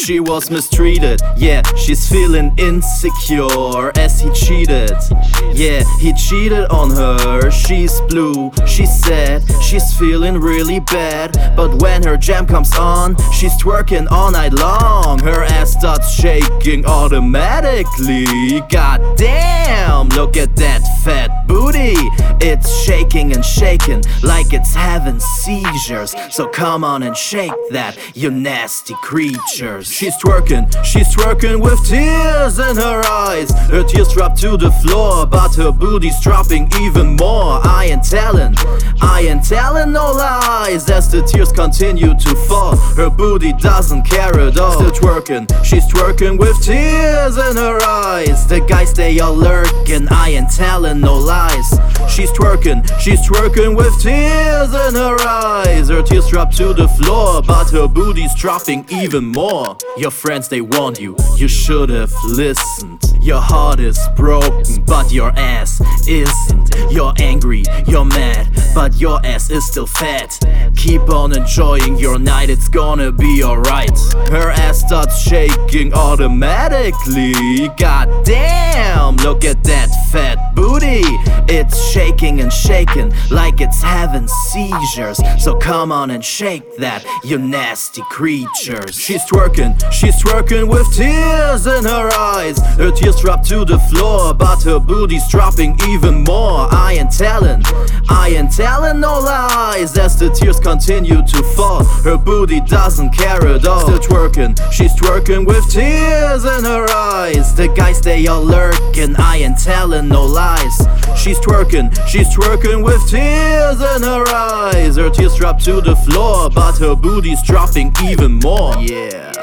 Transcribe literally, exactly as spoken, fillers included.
she was mistreated. Yeah, she's feeling insecure as he cheated. Yeah, he cheated on her. She's blue, she's sad, she's feeling really bad. But when her jam comes on, she's twerking all night long. Her ass starts shaking automatically. God damn, look at that fat booty. It's shaking and shaking like it's having seizures. So come on and shake that, you nasty creatures. She's twerking, she's twerking with tears in her eyes. Her tears drop to the floor, but her booty's dropping even more. I ain't telling, I ain't telling no lies. As the tears continue to fall, her booty doesn't care at all. Still twerking, she's twerking with tears in her eyes. The guys, they all lurking, I ain't telling no lies. She's twerking, she's twerking with tears in her eyes. Her tears drop to the floor, but her booty's dropping even more. Your friends, they warned you, you should have listened. Your heart is broken, but your ass isn't. You're angry, you're mad, but your ass is still fat. Keep on enjoying your night, it's gonna be alright. Her ass starts shaking automatically. God damn, look at that fat booty. It's shaking and shaking like it's having seizures. So come on and shake that, you nasty creatures. She's twerking, she's twerking with tears in her eyes. Her tears drop to the floor, but her booty's dropping even more. I ain't telling, I ain't telling no lies. As the tears continue to fall, her booty doesn't care at all. Still twerking, she's twerking with tears in her eyes. The guys, they all lurking, I ain't telling no lies. She's twerking, she's twerking with tears in her eyes. Her tears drop to the floor, but her booty's dropping even more. Yeah.